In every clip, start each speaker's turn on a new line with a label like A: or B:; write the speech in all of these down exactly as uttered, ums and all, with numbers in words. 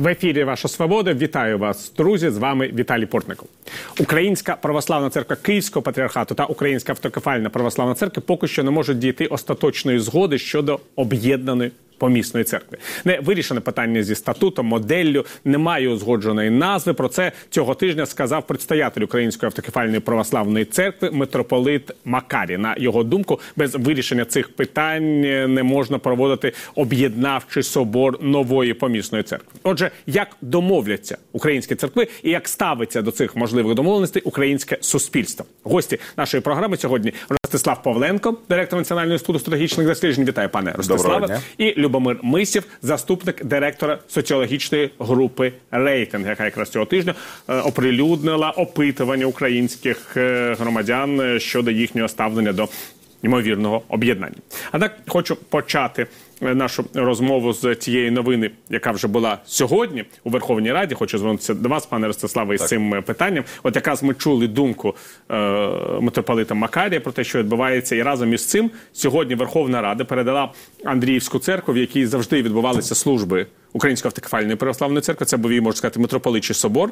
A: В ефірі «Ваша Свобода». Вітаю вас, друзі. З вами Віталій Портников. Українська православна церква Київського патріархату та Українська автокефальна православна церква поки що не можуть дійти остаточної згоди щодо об'єднаної помісної церкви. Не вирішене питання зі статутом, моделлю, немає узгодженої назви. Про це цього тижня сказав предстоятель Української автокефальної православної церкви митрополит Макарій. На його думку, без вирішення цих питань не можна проводити об'єднавчий собор нової помісної церкви. Отже, як домовляться українські церкви і як ставиться до цих можливих домовленостей українське суспільство? Гості нашої програми сьогодні Ростислав Павленко, директор Національного інституту стратегічних досліджень. Вітаю, пане Ростиславе. І Любомир Мисів, заступник директора соціологічної групи «Рейтинг», яка якраз цього тижня е, оприлюднила опитування українських е, громадян щодо їхнього ставлення до ймовірного об'єднання. А так, хочу почати нашу розмову з тієї новини, яка вже була сьогодні у Верховній Раді. Хочу звернутися до вас, пане Ростиславе, із цим питанням. От якраз ми чули думку е, митрополита Макарія про те, що відбувається, і разом із цим сьогодні Верховна Рада передала Андріївську церкву, в якій завжди відбувалися служби Української автокефальної православної церкви, це був її, можна сказати, митрополичий собор,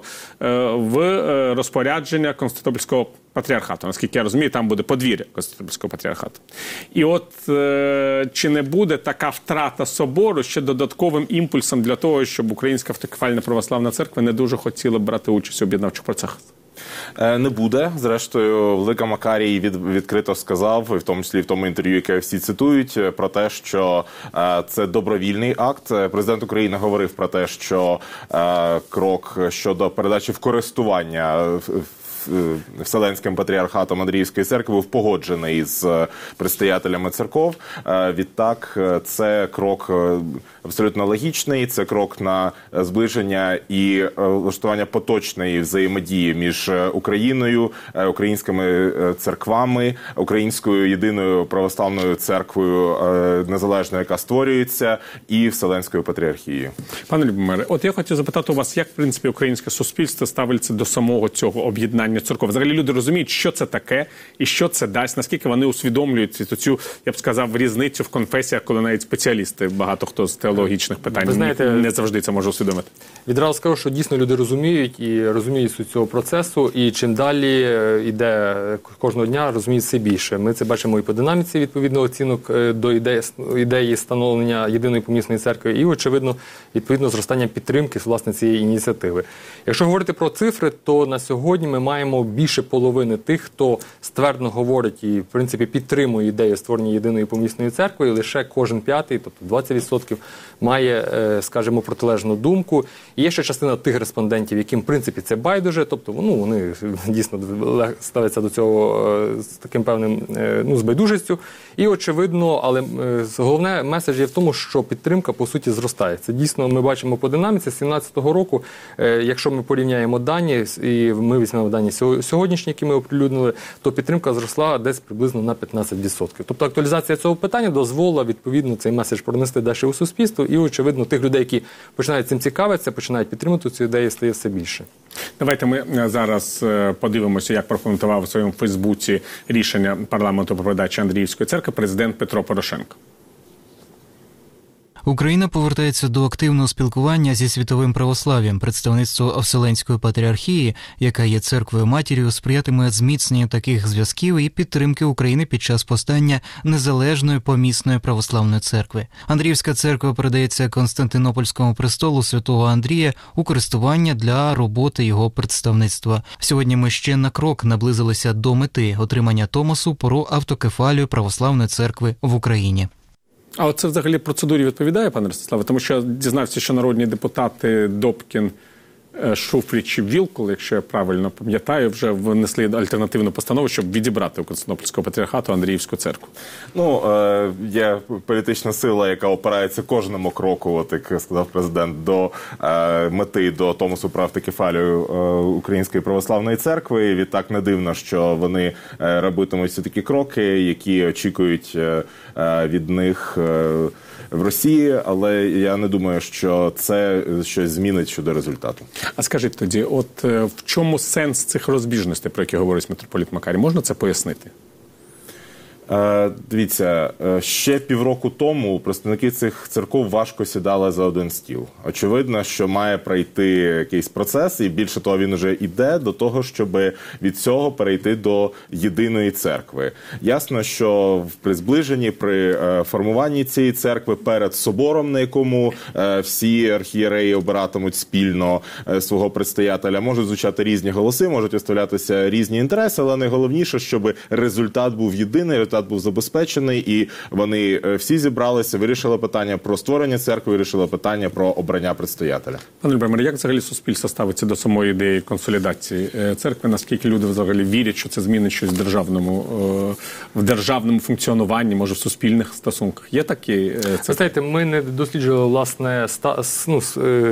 A: в розпорядження Константинопольського патріархату. Наскільки я розумію, там буде подвір'я Константинопольського патріархату. І от чи не буде така втрата собору ще додатковим імпульсом для того, щоб Українська автокефальна православна церква не дуже хотіла брати участь у об'єднавчих процесах?
B: Не буде. Зрештою, Владика Макарій від, відкрито сказав, і в тому числі в тому інтерв'ю, яке всі цитують, про те, що е, це добровільний акт. Президент України говорив про те, що е, крок щодо передачі в користування Вселенським патріархатом Андріївської церкви був погоджений з предстоятелями церков. Відтак, це крок абсолютно логічний, це крок на зближення і влаштування поточної взаємодії між Україною, українськими церквами, українською єдиною православною церквою незалежною, яка створюється, і Вселенською патріархією.
A: Пане Любомире, от я хотів запитати у вас, як, в принципі, українське суспільство ставиться до самого цього об'єднання церков? Взагалі люди розуміють, що це таке і що це дасть, наскільки вони усвідомлюють цю, я б сказав, різницю в конфесіях, коли навіть спеціалісти, багато хто з теологічних питань, ви знаєте, не завжди це може усвідомити.
C: Відразу скажу, що дійсно люди розуміють і розуміють суть цього процесу, і чим далі йде кожного дня, розуміють все більше. Ми це бачимо і по динаміці, відповідно, оцінок до ідеї, ідеї становлення єдиної помісної церкви, і, очевидно, відповідно, зростання підтримки, власне, цієї ініціативи. Якщо говорити про цифри, то на сьогодні ми маємо більше половини тих, хто ствердно говорить і, в принципі, підтримує ідею створення єдиної помісної церкви, і лише кожен п'ятий, тобто двадцять відсотків, має, скажімо, протилежну думку. І є ще частина тих респондентів, яким, в принципі, це байдуже, тобто, ну, вони дійсно ставляться до цього з таким певним, ну, з байдужістю. І, очевидно, але головне меседж є в тому, що підтримка, по суті, зростає. Це дійсно ми бачимо по динаміці. З сімнадцятого року, якщо ми порівняємо дані, і ми візьмемо дані сьогоднішні, які ми оприлюднили, то підтримка зросла десь приблизно на п'ятнадцять відсотків. Тобто актуалізація цього питання дозволила, відповідно, цей меседж пронести далі у суспільство, і, очевидно, тих людей, які починають цим цікавитися, починають підтримувати цю ідею, стає все більше.
A: Давайте ми зараз подивимося, як прокоментував у своєму Фейсбуці рішення парламенту про передачу Андріївської церкви президент Петро Порошенко.
D: Україна повертається до активного спілкування зі світовим православ'ям. Представництво Вселенської патріархії, яка є церквою-матір'ю, сприятиме зміцненню таких зв'язків і підтримки України під час постання незалежної помісної православної церкви. Андріївська церква передається Константинопольському престолу святого Андрія у користування для роботи його представництва. Сьогодні ми ще на крок наблизилися до мети отримання Томосу про автокефалію православної церкви в Україні.
A: А от це взагалі процедурі відповідає, пане Ростиславе? Тому що я дізнався, що народні депутати Добкін, Шуфрич і Вілкул, якщо я правильно пам'ятаю, вже внесли альтернативну постанову, щоб відібрати у Константинопольського патріархату Андріївську церкву.
B: Ну, е, є політична сила, яка опирається кожному кроку, от як сказав президент, до е, мети, до Томосу про автокефалію е, Української православної церкви. І відтак не дивно, що вони е, робитимуть всі такі кроки, які очікують е, від них е, в Росії, але я не думаю, що це щось змінить щодо результату.
A: А скажіть тоді, от в чому сенс цих розбіжностей, про які говорить митрополит Макарій? Можна це пояснити?
B: Е, дивіться, ще півроку тому представники цих церков важко сідали за один стіл. Очевидно, що має пройти якийсь процес, і більше того, він вже йде до того, щоб від цього перейти до єдиної церкви. Ясно, що при зближенні, при формуванні цієї церкви перед собором, на якому всі архієреї обиратимуть спільно свого предстоятеля, можуть звучати різні голоси, можуть виставлятися різні інтереси, але найголовніше, щоб результат був єдиний, результат був забезпечений, і вони всі зібралися, вирішили питання про створення церкви, вирішили питання про обрання предстоятеля.
A: Пане Любомире, як взагалі суспільство ставиться до самої ідеї консолідації церкви? Наскільки люди взагалі вірять, що це змінить щось в державному, в державному функціонуванні, може в суспільних стосунках? Є такі?
C: Ви знаєте, ми не досліджували, власне, ста, ну,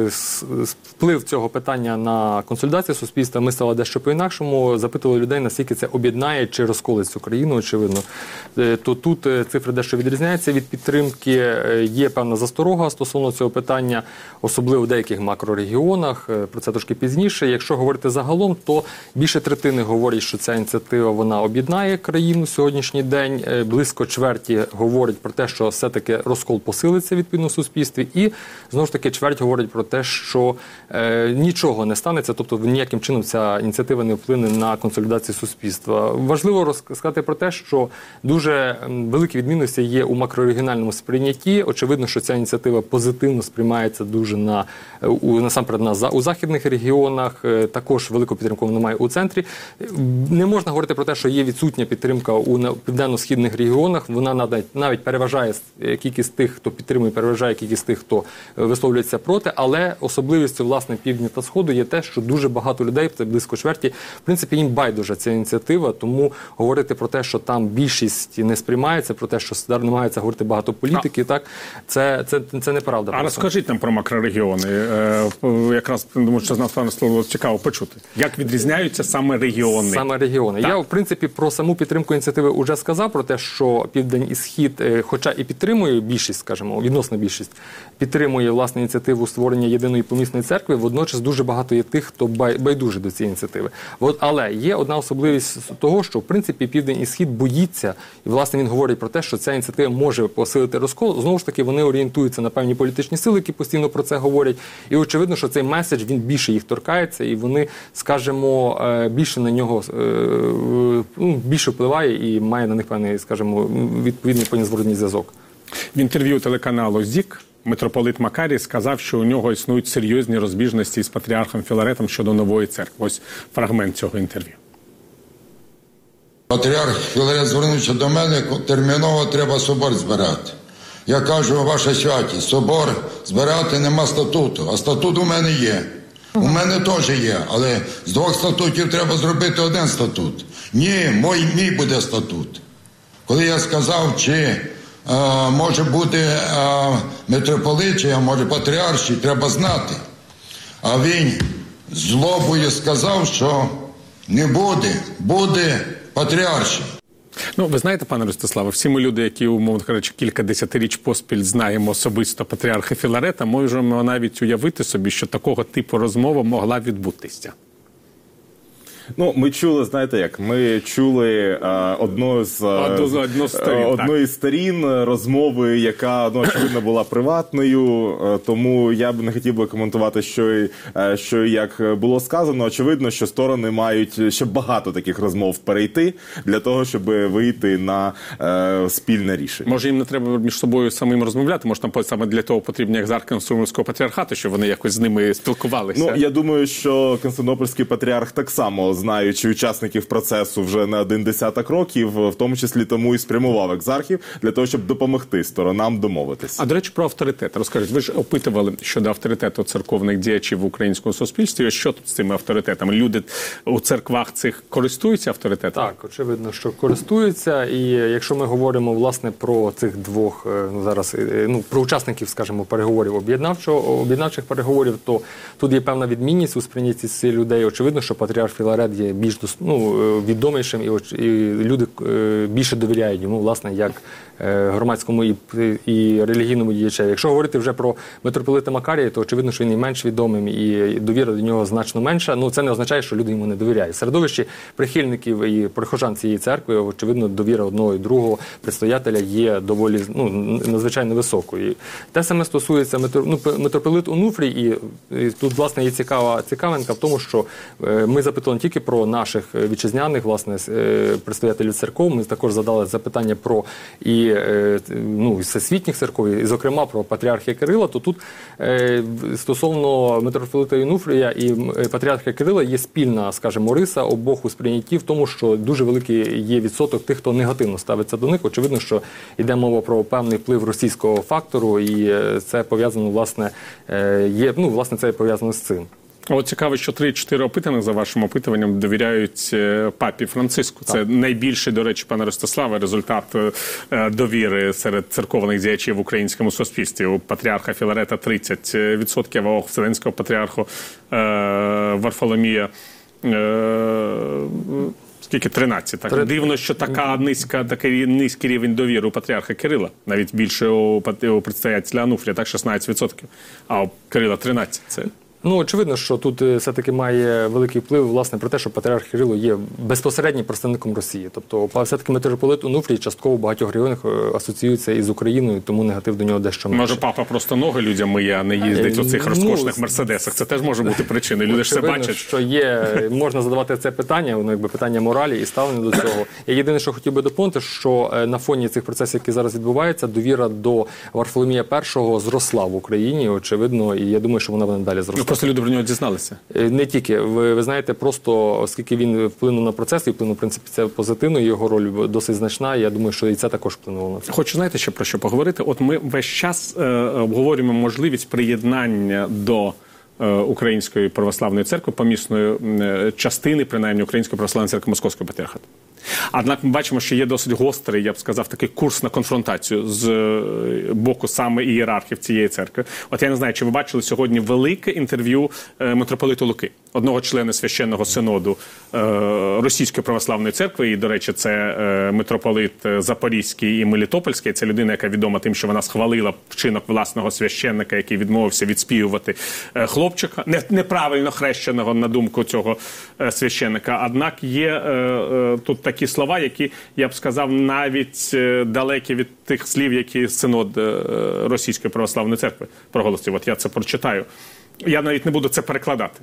C: вплив цього питання на консолідацію суспільства. Ми стали дещо по-інакшому, запитували людей, наскільки це об'єднає чи розколить цю країну, очевидно. То тут цифри дещо відрізняються від підтримки. Є певна засторога стосовно цього питання, особливо в деяких макрорегіонах, про це трошки пізніше. Якщо говорити загалом, то більше третини говорять, що ця ініціатива вона об'єднає країну сьогоднішній день. Близько чверті говорять про те, що все-таки розкол посилиться відповідно в суспільстві. І, знову ж таки, чверть говорить про те, що е, нічого не станеться, тобто ніяким чином ця ініціатива не вплине на консолідацію суспільства. Важливо розказати про те, що дуже великі відмінності є у макрорегіональному сприйнятті. Очевидно, що ця ініціатива позитивно сприймається дуже на, у, насамперед на, у західних регіонах, також велику підтримку вона має у центрі. Не можна говорити про те, що є відсутня підтримка у південно-східних регіонах. Вона навіть, навіть переважає кількість тих, хто підтримує, переважає кількість тих, хто висловлюється проти, але особливістю, власне, півдня та сходу є те, що дуже багато людей, це близько чверті, в принципі, їм байдужа ця ініціатива, тому говорити про те, що там більшість не сприймається, про те, що намагається говорити багато політики, так, це, це, це неправда.
A: А розкажіть нам про макрорегіони. Е, якраз, думаю, що з нас, пане Слово, цікаво почути. Як відрізняються саме регіони?
C: Саме регіони. Так. Я, в принципі, про саму підтримку ініціативи вже сказав, про те, що Південь і Схід, хоча і підтримує більшість, скажімо, відносна більшість, підтримує, власне, ініціативу створення єдиної помісної церкви, водночас дуже багато є тих, хто байдужий до цієї ініціативи. От, але є одна особливість того, що, в принципі, Південь і Схід боїться, і, власне, він говорить про те, що ця ініціатива може посилити розкол. Знову ж таки, вони орієнтуються на певні політичні сили, які постійно про це говорять. І очевидно, що цей меседж, він більше їх торкається, і вони, скажімо, більше на нього, ну, більше впливає і має на них певний, скажімо, відповідний зворотній зв'язок.
A: В інтерв'ю телеканалу ЗІК митрополит Макарій сказав, що у нього існують серйозні розбіжності з патріархом Філаретом щодо нової церкви. Ось фрагмент цього інтерв'ю.
E: Патріарх Філарет звернувся до мене, терміново треба собор збирати. Я кажу, ваша святість, собор збирати нема статуту, а статут у мене є. У мене теж є, але з двох статутів треба зробити один статут. Ні, мій, мій буде статут. Коли я сказав, чи а, може бути а, митрополит, чи а може патріарший, треба знати. А він злобою сказав, що не буде, буде патріарший.
A: Ну, ви знаєте, пане Ростиславе, всі ми люди, які, умовно кажучи, кілька десятиріч поспіль знаємо особисто патріарха Філарета, можемо навіть уявити собі, що такого типу розмова могла відбутися.
B: Ну, ми чули, знаєте як, ми чули а, одну з
A: одну, одну сторін,
B: одної з сторін розмови, яка, ну, очевидно, була приватною, тому я б не хотів би коментувати, що і, що і як було сказано. Очевидно, що сторони мають ще багато таких розмов перейти для того, щоб вийти на е, спільне рішення.
A: Може, їм не треба між собою самим розмовляти? Може, там саме для того потрібні екзархи Константинопольського патріархату, щоб вони якось з ними спілкувалися?
B: Ну, я думаю, що Константинопольський патріарх так само, знаючи учасників процесу вже не один десяток років, в тому числі тому і спрямував екзархів для того, щоб допомогти сторонам домовитися.
A: А, до речі, про авторитет. Розкажіть, ви ж опитували щодо авторитету церковних діячів в українському суспільстві. Що тут з цими авторитетами? Люди у церквах цих користуються авторитетом?
C: Так, очевидно, що користуються. І якщо ми говоримо, власне, про цих двох, ну, зараз, ну, про учасників, скажімо, переговорів об'єднавчих переговорів, то тут є певна відмінність у сприйнятті цих людей. Очевидно, що патріарх Філарет патріархат є більш ну, відомішим, і, і люди більше довіряють йому, власне, як громадському і, і релігійному діячеві. Якщо говорити вже про митрополита Макарія, то очевидно, що він і менш відомим, і довіра до нього значно менша. Ну, це не означає, що люди йому не довіряють. В середовищі прихильників і прихожан цієї церкви, очевидно, довіра одного і другого предстоятеля є доволі, ну, надзвичайно високою. Те саме стосується митро, ну, митрополит Онуфрій, і, і тут, власне, є цікава цікавинка в тому, що е, ми запитали не тільки про наших вітчизняних, власне, е, предстоятелів церков, ми також задали запитання про і е, ну, всесвітніх церков, і, зокрема, про патріархія Кирила, то тут е, стосовно митрополита Онуфрія і патріарха Кирила є спільна, скажімо, риса обох у сприйнятті в тому, що дуже великий є відсоток тих, хто негативно ставиться до них. Очевидно, що йде мова про певний вплив російського фактору, і це пов'язано, власне, є, ну, власне, це пов'язано з цим.
A: От цікаво, що три-чотири опитаних, за вашим опитуванням, довіряють папі Франциску. Це так. Найбільший, до речі, пане Ростиславе, результат довіри серед церковних діячів в українському суспільстві. У патріарха Філарета тридцять відсотків, а у Вселенського патріарху е, Варфоломія е, скільки? тринадцять. Так? Дивно, що така низька, такий низький рівень довіри у патріарха Кирила. Навіть більше у, у предстоятеля Онуфрія, так, шістнадцять відсотків. А у Кирила тринадцять. Це...
C: Ну, очевидно, що тут все-таки має великий вплив, власне, про те, що патріарх Кирило є безпосереднім представником Росії. Тобто, все-таки митрополит Онуфрій частково в багатьох регіонах асоціюється із Україною, тому негатив до нього дещо менше.
A: Може, папа просто ноги людям миє, а не їздить у цих розкошних ну, мерседесах. Це теж може бути причиною. Люди ж це бачать.
C: Що є, можна задавати це питання, воно якби питання моралі і ставлення до цього. Я єдине, що хотів би доповнити, що на фоні цих процесів, які зараз відбуваються, довіра до Варфоломія першого зросла в Україні, очевидно, і я думаю, що вона буде далі зростати.
A: Просто люди про нього дізналися.
C: Не тільки. Ви, ви знаєте, просто оскільки він вплинув на процес, і вплинув, в принципі, це позитивно, його роль досить значна, я думаю, що і це також вплинуло на це.
A: Хочу, знаєте, ще про що поговорити? От ми весь час е, обговорюємо можливість приєднання до е, Української православної церкви, помісної е, частини, принаймні, Української православної церкви Московського патріархату. Однак ми бачимо, що є досить гострий, я б сказав, такий курс на конфронтацію з боку саме ієрархів цієї церкви. От я не знаю, чи ви бачили сьогодні велике інтерв'ю митрополиту Луки, одного члена священного синоду Російської православної церкви, і, до речі, це митрополит Запорізький і Мелітопольський, це людина, яка відома тим, що вона схвалила вчинок власного священника, який відмовився відспівувати хлопчика, неправильно хрещеного, на думку цього священника. Однак є тут такі слова, які, я б сказав, навіть далекі від тих слів, які синод Російської православної церкви проголосив. От я це прочитаю. Я навіть не буду це перекладати.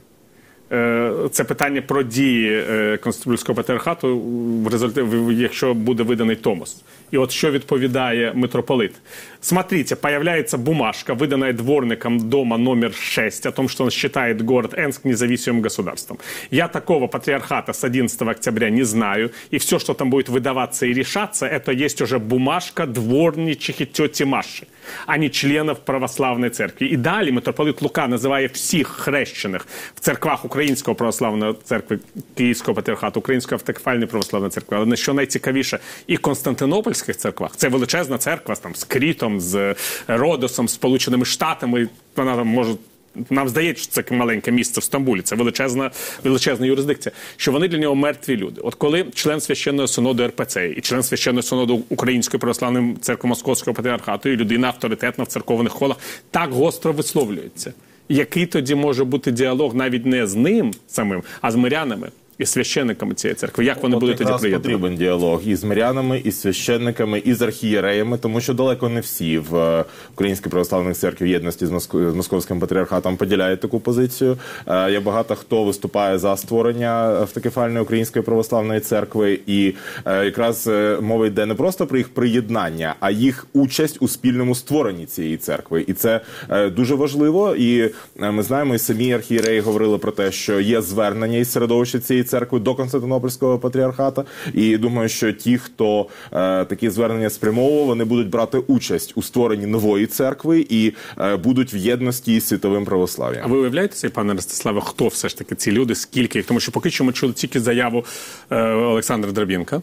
A: Це питання про дії Константинопольського патріархату, в результаті, якщо буде виданий Томос. И вот что відповідає митрополит. Смотрите, появляется бумажка, выданная дворником дома номер шесть, о том, что он считает город Энск независимым государством. Я такого патриархата с одиннадцатого октября не знаю, и все, что там будет выдаваться и решаться, это есть уже бумажка дворничихи тети Маши, а не членов православной церкви. И далее митрополит Лука називає всіх хрещених в церквах Українського православної церкви, Київського патріархату, Української автокефальної православної церкви, але що найцікавіше, і Константинопольських церквах. Це величезна церква там, з Крітом, з Родосом, з Сполученими Штатами. Вона там може... Нам здається, що це маленьке місце в Стамбулі, це величезна, величезна юрисдикція, що вони для нього мертві люди. От коли член Священного Синоду Ер Пе Це і член Священного Синоду Української православної церкви Московського патріархату і людина авторитетна в церковних колах так гостро висловлюється, який тоді може бути діалог навіть не з ним самим, а з мирянами і священниками цієї церкви? Як вони
B: От
A: будуть тоді приєднані?
B: Потрібен діалог і з мирянами, і з священниками, і з архієреями, тому що далеко не всі в Українській православній церкві в єдності з, Моск... з Московським патріархатом поділяють таку позицію. Є багато хто виступає за створення автокефальної Української православної церкви, і якраз мова йде не просто про їх приєднання, а їх участь у спільному створенні цієї церкви. І це дуже важливо, і ми знаємо, і самі архієреї говорили про те, що є звернення із середовища цієї церкви до Константинопольського патріархата. І думаю, що ті, хто е, такі звернення спрямовував, вони будуть брати участь у створенні нової церкви і е, будуть в єдності з світовим православ'ям.
A: А ви уявляєте, пане Ростиславе, хто все ж таки ці люди, скільки їх? Тому що поки що ми чули тільки заяву е, Олександра Драбінка,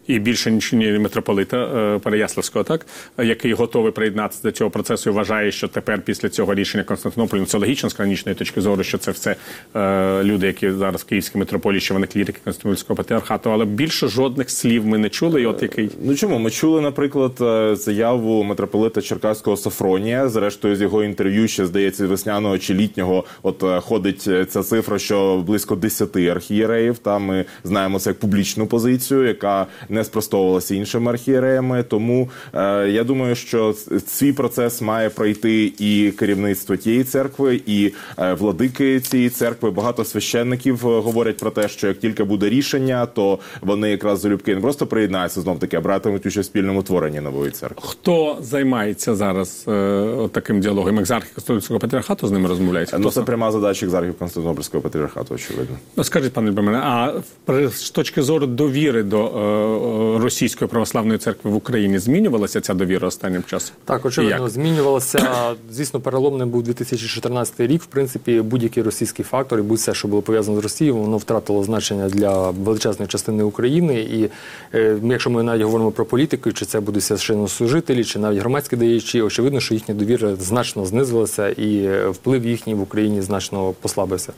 A: і більше ніж митрополита е, Переяславського, так, який готовий приєднатися до цього процесу і вважає, що тепер після цього рішення Константинополя, ну, це логічно з канонічної точки зору, що це все е, люди, які зараз в Київській митрополії, що вони клірики Константинопольського патріархату, але більше жодних слів ми не чули. І от який...
B: Ну чому? Ми чули, наприклад, заяву митрополита Черкаського Софронія, зрештою з його інтерв'ю, ще, здається, весняного чи літнього, от ходить ця цифра, що близько десяти архієреїв, там ми знаємо це як публічну позицію, яка не спростовувалася іншими архієреями, тому е, я думаю, що свій процес має пройти і керівництво тієї церкви, і е, владики цієї церкви. Багато священників говорять про те, що як тільки буде рішення, то вони якраз залюбки не просто приєднаються знов-таки, а братимуть участь в спільному творенні нової церкви.
A: Хто займається зараз е, таким діалогом? Екзархи Константинопольського патріархату з ними розмовляють?
B: Ну, це пряма задача екзархів Константинопольського патріархату, очевидно.
A: Ну, скажіть, пане Любомире, а з точки зору довіри до е, Російської православної церкви в Україні змінювалася ця довіра останнім часом?
C: Так, очевидно, змінювалася. Звісно, переломним був дві тисячі чотирнадцятий рік. В принципі, будь-який російський фактор і будь-все, що було пов'язано з Росією, воно втратило значення для величезної частини України. І е, якщо ми навіть говоримо про політику, чи це будуть священнослужителі, чи навіть громадські діячі, очевидно, що їхня довіра значно знизилася і вплив їхній в Україні значно послабився.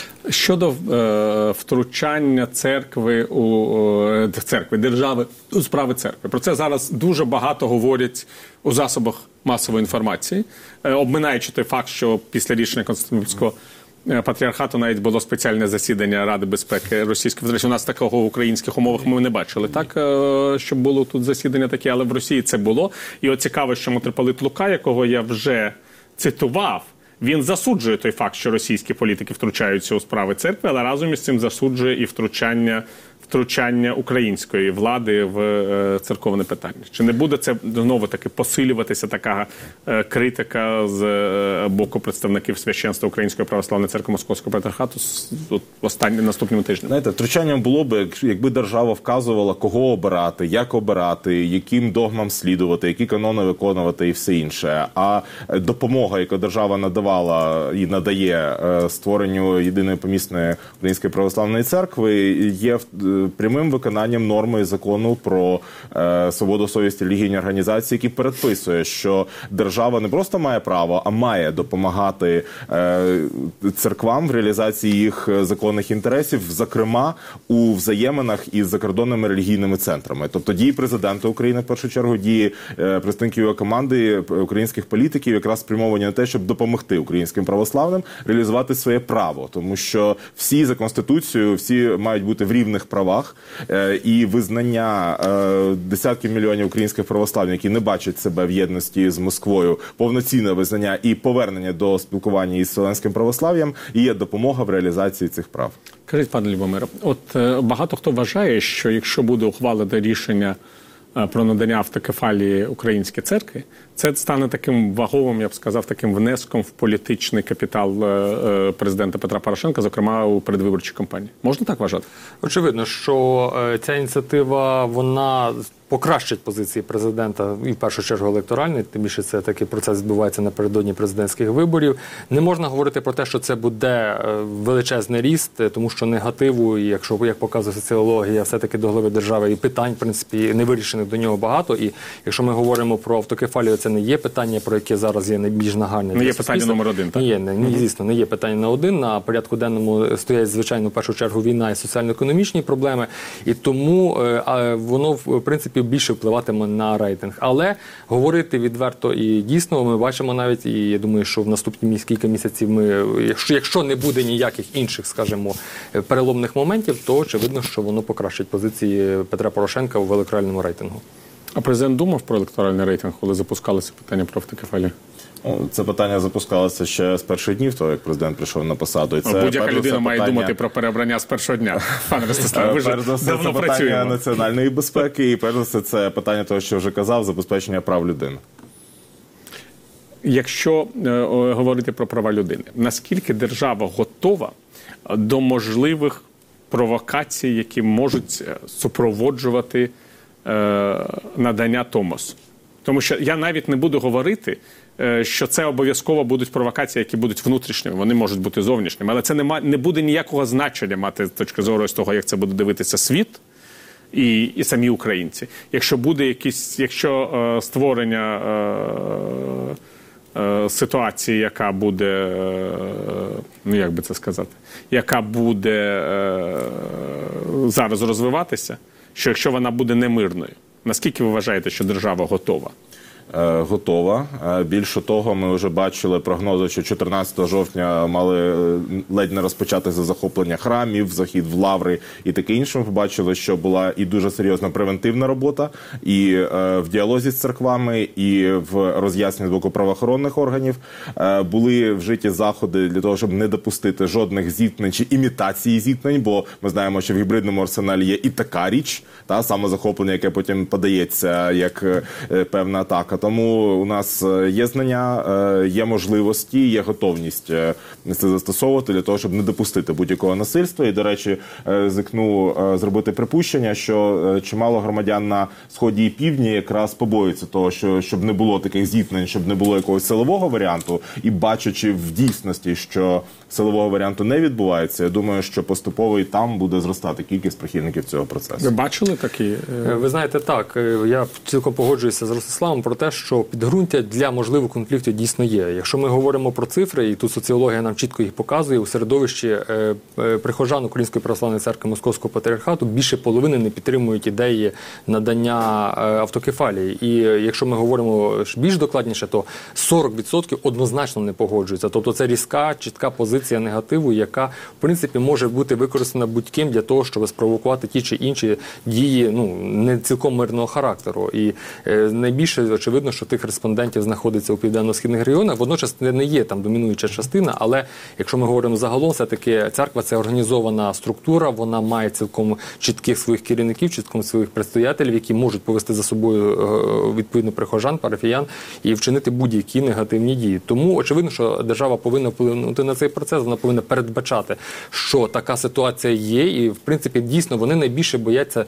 A: Щодо е, втручання церкви у е, церкви, держави у справи церкви. Про це зараз дуже багато говорять у засобах масової інформації, е, обминаючи той факт, що після рішення Константинопольського патріархату навіть було спеціальне засідання Ради безпеки Російської Федерації. У нас такого в українських умовах ми не бачили, так, щоб було тут засідання таке, але в Росії це було. І от цікаво, що митрополит Лука, якого я вже цитував, він засуджує той факт, що російські політики втручаються у справи церкви, але разом із цим засуджує і втручання втручання української влади в е, церковне питання. Чи не буде це знову-таки посилюватися така е, критика з е, боку представників священства Української православної церкви Московського патріархату в останні наступними тижнями?
B: Знаєте, втручанням було б, якби держава вказувала, кого обирати, як обирати, яким догмам слідувати, які канони виконувати і все інше. А допомога, яку держава надавала і надає е, створенню єдиної помісної Української православної церкви, є прямим виконанням норми закону про е, свободу совісті релігійні організації, який передписує, що держава не просто має право, а має допомагати е, церквам в реалізації їх законних інтересів, зокрема у взаєминах із закордонними релігійними центрами. Тобто дії президента України, в першу чергу, дії е, представників його команди, українських політиків якраз спрямовані на те, щоб допомогти українським православним реалізувати своє право. Тому що всі за Конституцією, всі мають бути в рівних правах, і визнання десятків мільйонів українських православних, які не бачать себе в єдності з Москвою, повноцінне визнання і повернення до спілкування із вселенським православ'ям і є допомога в реалізації цих прав.
A: Кажіть, пане Любомире, от багато хто вважає, що якщо буде ухвалене рішення про надання автокефалії Українській церкві, це стане таким ваговим, я б сказав, таким внеском в політичний капітал президента Петра Порошенка, зокрема у передвиборчій кампанії. Можна так вважати?
C: Очевидно, що ця ініціатива, вона покращить позиції президента, і в першу чергу електоральний, тим більше це такий процес відбувається напередодні президентських виборів. Не можна говорити про те, що це буде величезний ріст, тому що негативу, якщо, як показує соціологія, все-таки до глави держави і питань, в принципі, не вирішених до нього багато. І якщо ми говоримо про автокефалію, це не є питання, про яке зараз є найбільш нагальне.
A: Не є питання номер один, так?
C: Не є, не, не, звісно, не є питання на один. На порядку денному стоять, звичайно, в першу чергу війна і соціально-економічні проблеми. І тому а, воно, в принципі, більше впливатиме на рейтинг. Але говорити відверто і дійсно, ми бачимо навіть, і я думаю, що в наступні кілька місяців ми, якщо, якщо не буде ніяких інших, скажімо, переломних моментів, то очевидно, що воно покращить позиції Петра Порошенка в електоральному рейтингу.
A: А президент думав про електоральний рейтинг, коли запускалося питання про автокефалію?
B: Це питання запускалося ще з перших днів, того, як президент прийшов на посаду. І це,
A: будь-яка людина
B: питання...
A: має думати про переобрання з першого дня. Пане Ростиславе, ви ж давно працюємо.
B: Це питання національної безпеки і, перш за все, це питання того, що вже казав, забезпечення прав людини.
A: Якщо е, говорити про права людини, наскільки держава готова до можливих провокацій, які можуть супроводжувати е, надання Томосу? Тому що я навіть не буду говорити, що це обов'язково будуть провокації, які будуть внутрішніми, вони можуть бути зовнішніми, але це не, ма, не буде ніякого значення мати з точки зору з того, як це буде дивитися світ, і, і самі українці. Якщо буде якісь, якщо е, створення е, е, ситуації, яка буде, е, ну як би це сказати, яка буде е, зараз розвиватися, що якщо вона буде немирною, наскільки ви вважаєте, що держава готова?
B: Готова. Більше того, ми вже бачили прогнози, що чотирнадцятого жовтня мали ледь не розпочатися захоплення храмів, захід в лаври і таке інше. Ми побачили, що була і дуже серйозна превентивна робота, і в діалозі з церквами, і в роз'ясненні з боку правоохоронних органів. Були вжиті заходи для того, щоб не допустити жодних зіткнень чи імітації зіткнень, бо ми знаємо, що в гібридному арсеналі є і така річ, та самозахоплення, яке потім подається як певна атака. Тому у нас є знання, є можливості, є готовність це застосовувати для того, щоб не допустити будь-якого насильства. І, до речі, зикну зробити припущення, що чимало громадян на Сході і Півдні якраз побоюються того, що щоб не було таких зіткнень, щоб не було якогось силового варіанту. І бачачи в дійсності, що силового варіанту не відбувається, я думаю, що поступово і там буде зростати кількість прихильників цього процесу.
A: Ви бачили такі?
C: Ви знаєте, так, я цілком погоджуюся з Ростиславом про те, що підґрунтя для можливих конфліктів дійсно є. Якщо ми говоримо про цифри, і тут соціологія нам чітко їх показує, у середовищі е, е, прихожан Української православної церкви Московського патріархату більше половини не підтримують ідеї надання е, автокефалії. І е, якщо ми говоримо більш докладніше, то сорок відсотків однозначно не погоджуються. Тобто це різка, чітка позиція негативу, яка, в принципі, може бути використана будь-ким для того, щоб спровокувати ті чи інші дії, ну, не цілком мирного характеру. І е, найбільше, очевидно, що тих респондентів знаходиться у південно-східних регіонах. Водночас не є там домінуюча частина, але якщо ми говоримо загалом, все-таки церква – це організована структура, вона має цілком чітких своїх керівників, чітком своїх предстоятелів, які можуть повести за собою відповідно прихожан, парафіян і вчинити будь-які негативні дії. Тому очевидно, що держава повинна вплинути на цей процес, вона повинна передбачати, що така ситуація є, і в принципі дійсно вони найбільше бояться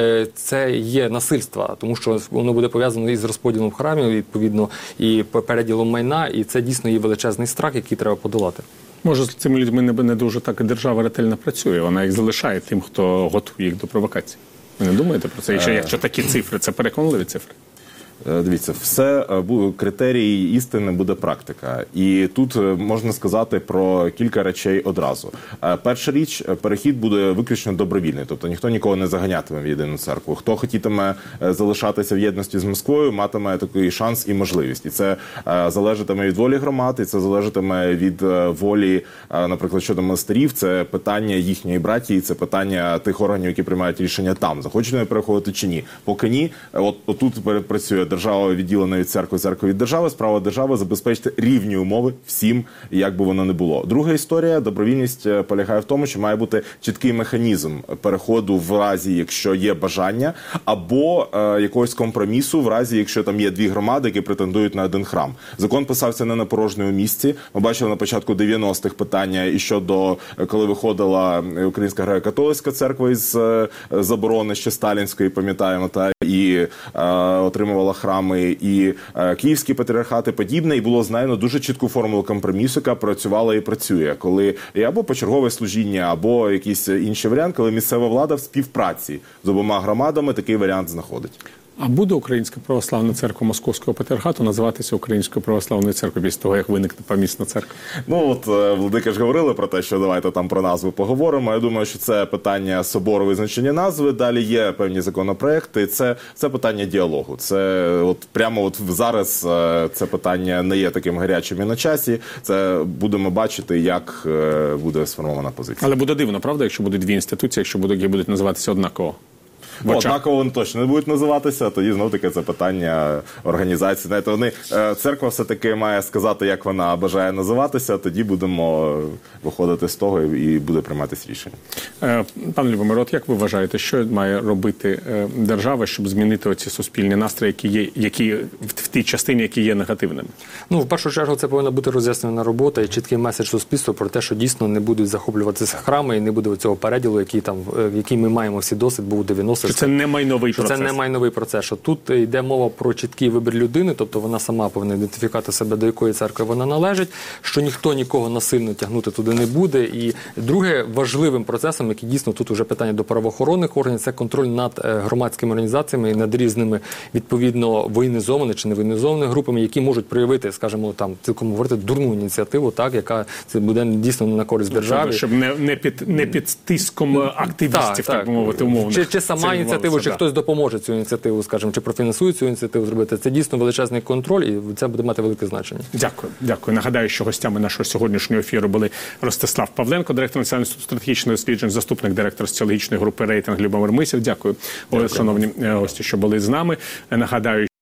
C: це є насильства, тому що воно буде пов'язано із розподілом храмів, відповідно, і переділом майна, і це дійсно є величезний страх, який треба подолати.
A: Може, з цими людьми не, не дуже так і держава ретельно працює, вона їх залишає тим, хто готує їх до провокації. Ви не думаєте про це? Якщо, якщо такі цифри, це переконливі цифри?
B: Дивіться, все критерії істини буде практика. І тут можна сказати про кілька речей одразу. Перша річ, перехід буде виключно добровільний, тобто ніхто нікого не заганятиме в єдину церкву. Хто хотітиме залишатися в єдності з Москвою, матиме такий шанс і можливість. І це залежатиме від волі громад, і це залежатиме від волі, наприклад, щодо монастирів, це питання їхньої братії, це питання тих органів, які приймають рішення там, захочуть вони переходити чи ні. Поки ні, от, от тут працює держава відділена від церкви, церква від держави, справа держави забезпечити рівні умови всім, як би воно не було. Друга історія, добровільність полягає в тому, що має бути чіткий механізм переходу в разі, якщо є бажання, або е, якогось компромісу в разі, якщо там є дві громади, які претендують на один храм. Закон писався не на порожньому місці. Ми бачили на початку дев'яностих питання і щодо, коли виходила Українська греко-католицька церква із е, заборони ще сталінської, пам'ятаємо, та і е, отримувала храми, і е, Київський патріархат і подібне, і було знайдено дуже чітку формулу компромісу, яка працювала і працює, коли є або почергове служіння, або якийсь інший варіант, коли місцева влада в співпраці з обома громадами такий варіант знаходить.
A: А буде Українська православна церква Московського патріархату називатися Українською православною церквою після того, як виникне помісна церква?
B: Ну, от, владики ж говорили про те, що давайте там про назву поговоримо. Я думаю, що це питання собору визначення назви. Далі є певні законопроекти. Це, це питання діалогу. Це от прямо от зараз це питання не є таким гарячим і на часі. Це будемо бачити, як буде сформована позиція.
A: Але буде дивно, правда, якщо будуть дві інституції, якщо будуть, які будуть називатися однаково?
B: Ну, однаково вони точно не будуть називатися, тоді знов-таки це питання організації. Знаєте, вони, церква все-таки має сказати, як вона бажає називатися, тоді будемо виходити з того і буде прийматися рішення.
A: Пане Любомире, от як ви вважаєте, що має робити держава, щоб змінити оці суспільні настрої, які є, які в тій частині, які є негативними?
C: Ну, в першу чергу, це повинна бути роз'яснена робота і чіткий меседж суспільству про те, що дійсно не будуть захоплюватися храми і не буде цього переділу, який там, який ми маємо всі досвід, був у дев'яностих це
A: Що це не майновий
C: що
A: процес.
C: Це не майновий процес. Що тут йде мова про чіткий вибір людини, тобто вона сама повинна ідентифікувати себе, до якої церкви вона належить, що ніхто нікого насильно тягнути туди не буде. І друге, важливим процесом, який дійсно тут вже питання до правоохоронних органів, це контроль над громадськими організаціями і над різними, відповідно, воєнізованими чи невоєнізованими групами, які можуть проявити, скажімо, там, цілком говорити, дурну ініціативу, так, яка це буде дійсно на користь державі.
A: Щоб не, не, під, не під тиском активістів, так, так, так би мовити, умовно.
C: Чи, чи сама ініціатива, чи да. хтось допоможе цю ініціативу, скажімо, чи профінансує цю ініціативу зробити. Це дійсно величезний контроль, і це буде мати велике значення.
A: Дякую. Дякую. Нагадаю, що гостями нашого сьогоднішнього ефіру були Ростислав Павленко, директор Національного інституту стратегічних досліджень, заступник директора соціологічної групи «Рейтинг» Любомир Мисів. Дякую, Дякую. Шановні гості, що були з нами. Нагадаю,